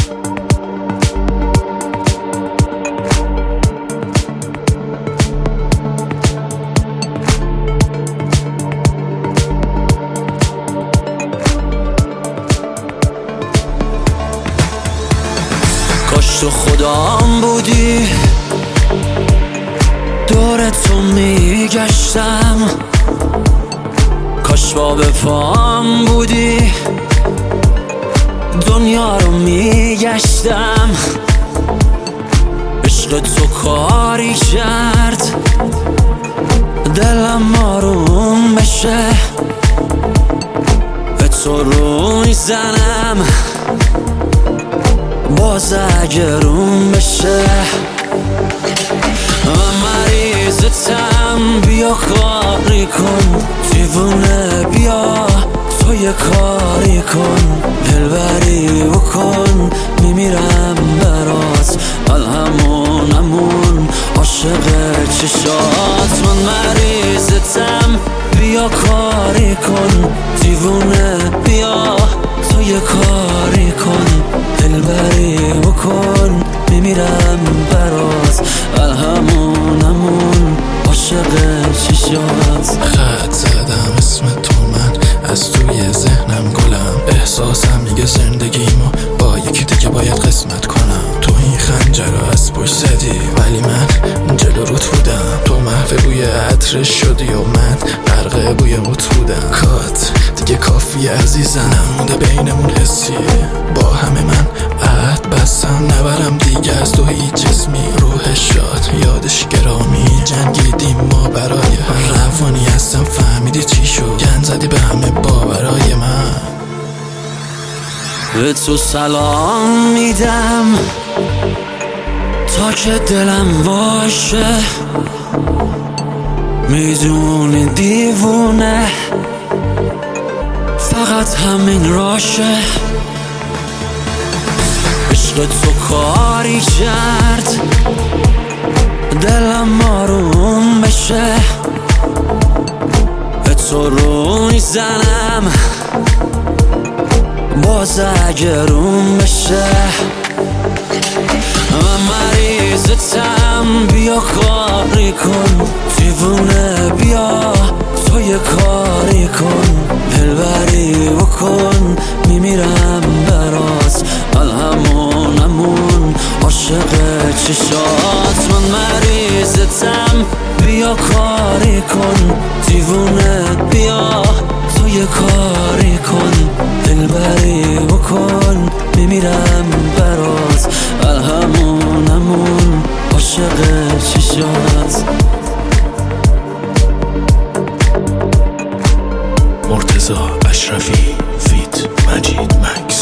کاش تو خودم بودی، دور تو میگشتم. کاش با به پام بودی، دنیا رو میگشتم. عشق تو کاری کرد دلم آروم بشه، به تو رو میزنم باز اگه روم بشه. من مریضتم، بیا کاری کن، دیوونه بیا تو یه کاری کن، دلبری بکن، میمیرم برات، همون عاشق چشات. من مریضتم، بیا کاری کن، دیوونه بیا تو یه کاری کن، دلبری بکن، میمیرم برات، همون عاشق چشات. خط زدم اسم تو، من از توی ذهنم گلم. احساسم میگه زندگیمو با یکی دیگه باید قسمت کنم. تو این خنجر رو از پشت زدی ولی من جلو روت بودم. تو محو بوی عطر شدی و من غرق بوی موت بودم. کات دیگه کافی عزیزم، نمونده بینمون حسیه. با همه من عهد بستم نبرم دیگه از تو هیچ جسمی. روح شاد یادش گرامی، جنگیدیم ما برای هم. روانی هستم فهمیدی چی شد، گن زدی به همه باورای من. به تو سلام میدم تا که دلم باشه، میدونی دیوونه فقط همین راشه. عشق تو کاری کرد دلم آروم بشه، به تو رو میزنم باز اگه روم بشه. من مریضتم، بیا کاری کن، دیوونه بیا تو یه کاری کن، دلبری بکن، میمیرم برات، همون عاشق چشات. من مریضتم، بیا کاری کن، دیوونه بیا تو یه کاری کن، دلبری بکن، میمیرم برات، همون عاشق چشات. مرتضی اشرفی فیت مجید مکس.